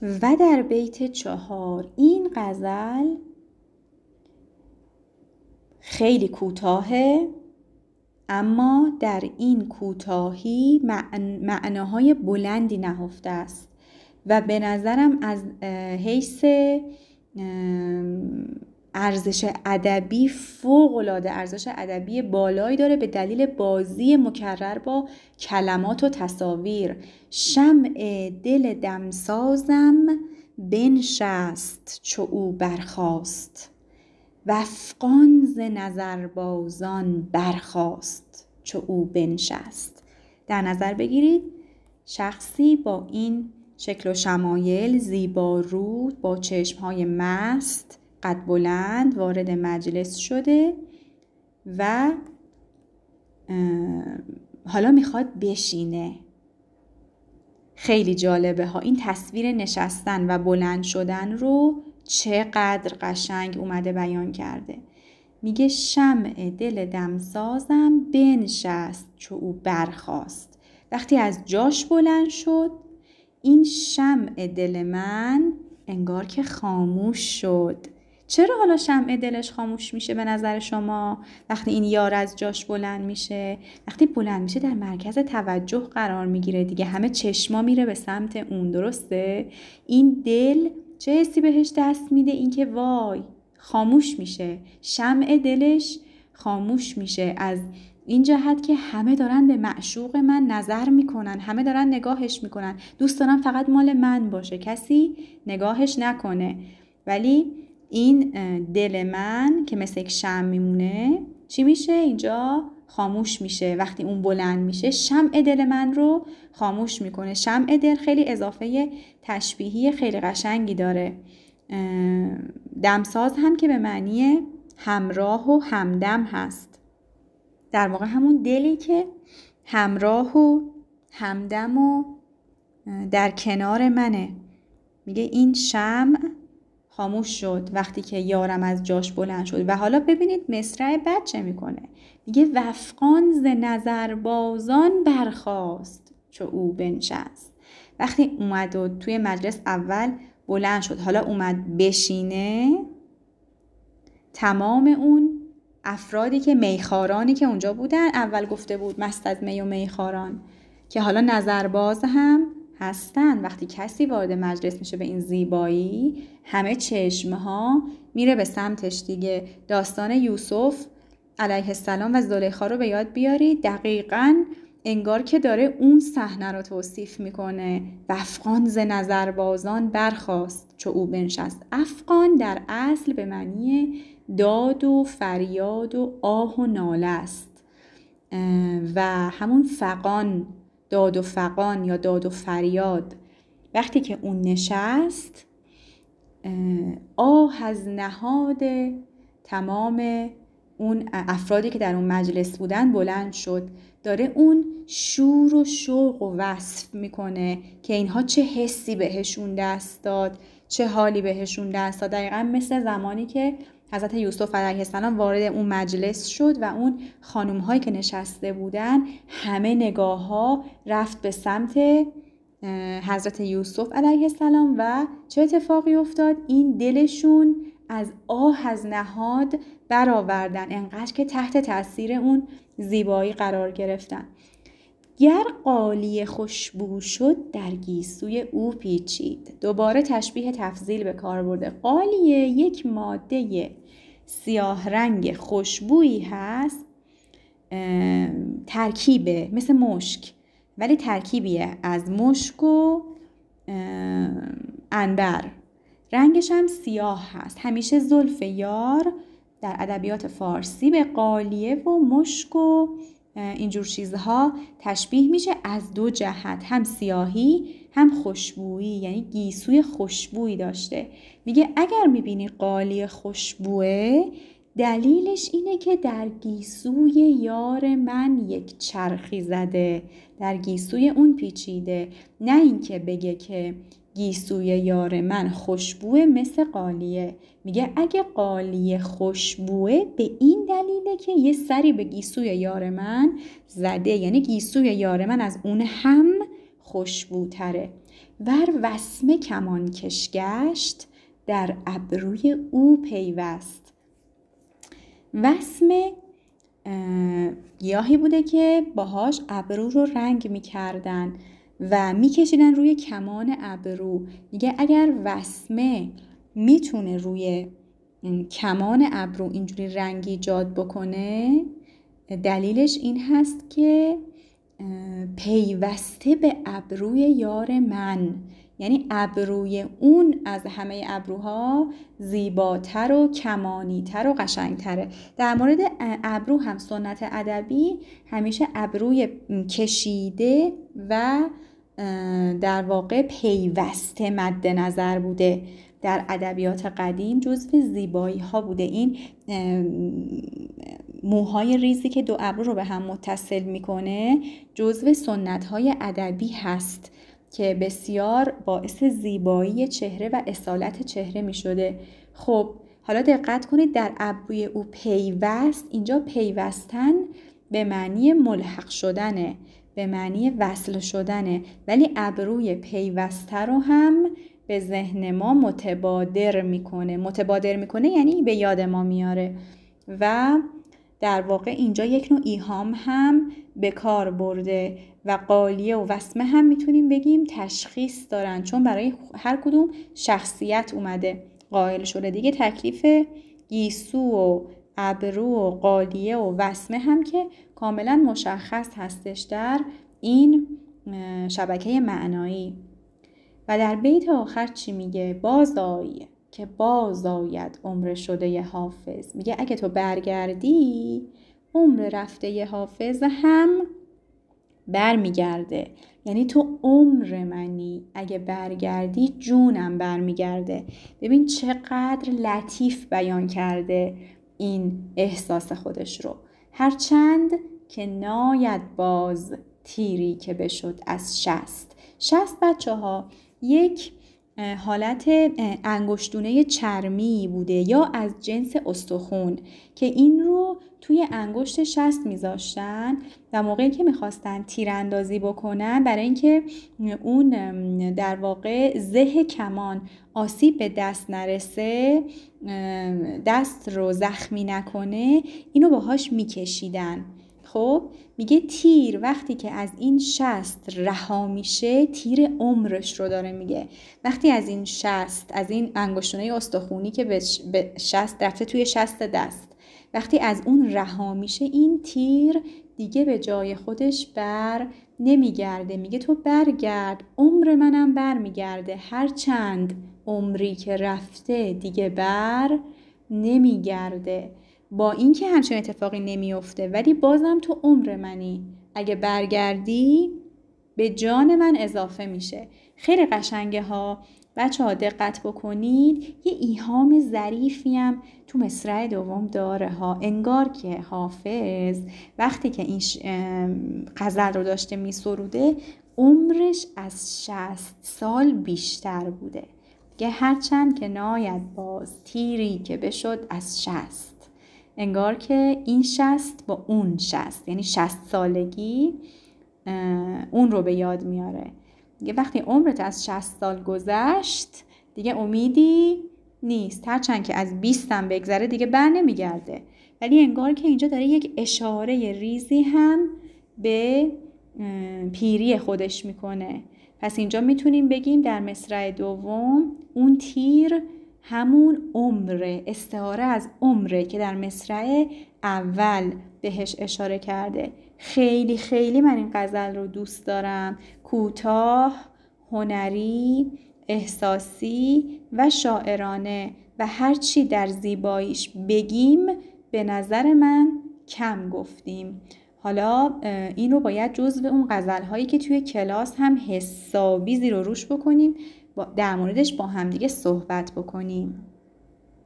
و در بیت 4 این غزل خیلی کوتاهه، اما در این کوتاهی معناهای بلندی نهفته است و به نظرم از حیث ارزش ادبی فوق‌العاده ارزش ادبی بالایی داره به دلیل بازی مکرر با کلمات و تصاویر. شمع دل دمسازم بنشست چو او برخاست، وافغان ز نظربازان برخاست چو او بنشست. در نظر بگیرید شخصی با این شکل و شمایل، زیبا رو، با چشمهای مست، قد بلند وارد مجلس شده و حالا میخواد بشینه. خیلی جالبه ها، این تصویر نشستن و بلند شدن رو چقدر قشنگ اومده بیان کرده. میگه شمع دل دمسازم بنشست چو او برخاست. وقتی از جاش بلند شد، این شمع دل من انگار که خاموش شد. چرا حالا شمع دلش خاموش میشه به نظر شما وقتی این یار از جاش بلند میشه؟ وقتی بلند میشه در مرکز توجه قرار میگیره دیگه، همه چشما میره به سمت اون، درسته؟ این دل چه حسی بهش دست میده؟ این که وای خاموش میشه، شمع دلش خاموش میشه از این جهت که همه دارن به معشوق من نظر میکنن، همه دارن نگاهش میکنن، دوست دارم فقط مال من باشه، کسی نگاهش نکنه. ولی این دل من که مثل یک شمع میمونه چی میشه؟ اینجا خاموش میشه. وقتی اون بلند میشه شمع دل من رو خاموش میکنه. شمع دل خیلی اضافه تشبیهی خیلی قشنگی داره. دمساز هم که به معنی همراه و همدم هست، در واقع همون دلی که همراه و همدم و در کنار منه. میگه این شمع خاموش شد وقتی که یارم از جاش بلند شد. و حالا ببینید مصرع بعد چه میکنه. میگه وافغان ز نظربازان برخاست چو او بنشست. وقتی اومد و توی مجلس اول بلند شد، حالا اومد بشینه، تمام اون افرادی که میخارانی که اونجا بودن، اول گفته بود مست از می و میخاران، که حالا نظرباز هم هستن. وقتی کسی وارد مجلس میشه به این زیبایی، همه چشمها میره به سمتش دیگه. داستان یوسف علیه السلام و زلیخا رو به یاد بیارید، دقیقاً انگار که داره اون صحنه رو توصیف میکنه. وافغان ز نظربازان برخاست چو او بنشست. افغان در اصل به معنی داد و فریاد و آه و ناله است و همون فغان، داد و فغان یا داد و فریاد. وقتی که اون نشست، آه از نهاد تمام اون افرادی که در اون مجلس بودن بلند شد. داره اون شور و شوق و وصف میکنه که اینها چه حسی بهشون دست داد، چه حالی بهشون دست داد. دقیقا مثل زمانی که حضرت یوسف علیه السلام وارد اون مجلس شد و اون خانوم هایی که نشسته بودن، همه نگاه ها رفت به سمت حضرت یوسف علیه السلام و چه اتفاقی افتاد؟ این دلشون از آه از نهاد برآوردن، انقدر که تحت تاثیر اون زیبایی قرار گرفتن. گر قالی خوشبو شد در گیسوی او پیچید. دوباره تشبیه تفضیل به کار برده. قالیه یک ماده سیاه رنگ خوشبویی هست، ترکیبه مثل مشک، ولی ترکیبیه از مشک و عنبر، رنگش هم سیاه هست. همیشه زلف یار در ادبیات فارسی به قالیه و مشک و اینجور چیزها تشبیه میشه از دو جهت، هم سیاهی هم خوشبویی، یعنی گیسوی خوشبویی داشته. میگه اگر میبینی قالی خوشبوه، دلیلش اینه که در گیسوی یار من یک چرخی زده، در گیسوی اون پیچیده. نه اینکه بگه که گیسوی یار من خوشبوه مثل قالیه. میگه اگه قالیه خوشبوه به این دلیله که یه سری به گیسوی یار من زده، یعنی گیسوی یار من از اون هم خوشبوتره. ور وسمه کمان کش گشت در ابروی او پیوست. وسمه گیاهی بوده که باهاش ابرو رو رنگ میکردن و میکشیدن روی کمان ابرو. میگه اگر وسمه میتونه روی کمان ابرو اینجوری رنگ ایجاد بکنه، دلیلش این هست که پیوسته به ابروی یار من، یعنی ابروی اون از همه ابروها زیباتر و کمانیتر و قشنگتره. در مورد ابرو هم سنت ادبی همیشه ابروی کشیده و در واقع پیوسته مد نظر بوده. در ادبیات قدیم جزو زیبایی ها بوده. این موهای ریزی که دو ابرو رو به هم متصل میکنه جزو سنت های ادبی هست که بسیار باعث زیبایی چهره و اصالت چهره می شده. خب حالا دقت کنید، در ابروی او پیوست، اینجا پیوستن به معنی ملحق شدنه، به معنی وصل شدنه، ولی ابروی پیوسته رو هم به ذهن ما متبادر میکنه یعنی به یاد ما میاره و در واقع اینجا یک نوع ایهام هم به کار برده و قالیه و وسمه هم میتونیم بگیم تشخیص دارن، چون برای هر کدوم شخصیت اومده قائل شده دیگه. تکلیف گیسو و ابرو و قالیه و وسمه هم که کاملا مشخص هستش در این شبکه معنایی. و در بیت آخر چی میگه؟ بازآی که بازآید عمر شده حافظ. میگه اگه تو برگردی عمر رفته حافظ هم برمیگرده، یعنی تو عمر منی، اگه برگردی جونم برمیگرده. ببین چقدر لطیف بیان کرده این احساس خودش رو. هرچند که ناید باز تیری که بشد از شست. شست بچه ها یک حالت انگشتونه چرمی بوده یا از جنس استخون که این رو توی انگشت شست میذاشتن و موقعی که میخواستن تیراندازی بکنن، برای اینکه اون در واقع زه کمان آسیب به دست نرسه، دست رو زخمی نکنه، اینو باهاش میکشیدن. خب میگه تیر وقتی که از این شست رها میشه، تیر عمرش رو داره میگه. وقتی از این شست، از این انگشتونه استخونی که به شست رفته توی شست دست، وقتی از اون رها میشه، این تیر دیگه به جای خودش بر نمیگرده. میگه تو برگرد، عمر منم بر میگرده، هر چند عمری که رفته دیگه بر نمیگرده. با این که همچین اتفاقی نمیفته، ولی بازم تو عمر منی، اگه برگردی به جان من اضافه میشه. خیلی قشنگه ها بچه ها، دقت بکنید. یه ایهام ظریفی هم تو مصرع دوم داره ها. انگار که حافظ وقتی که این غزل رو داشته میسروده عمرش از 60 سال بیشتر بوده. که هرچند که ناید باز تیری که بشد از 60. انگار که این 60 با اون 60، یعنی 60 سالگی اون رو به یاد میاره. دیگه وقتی عمرت از 60 سال گذشت دیگه امیدی نیست، هرچند که از 20 هم بگذره دیگه بر نمیگرده. ولی انگار که اینجا داره یک اشاره ریزی هم به پیری خودش میکنه. پس اینجا میتونیم بگیم در مصرع دوم اون تیر همون عمره، استعاره از عمره که در مصرع اول بهش اشاره کرده. خیلی خیلی من این غزل رو دوست دارم. کوتاه، هنری، احساسی و شاعرانه و هر چی در زیباییش بگیم به نظر من کم گفتیم. حالا این رو باید جزو اون غزل‌هایی که توی کلاس هم حسابی زیر و روش بکنیم، در موردش با هم دیگه صحبت بکنیم.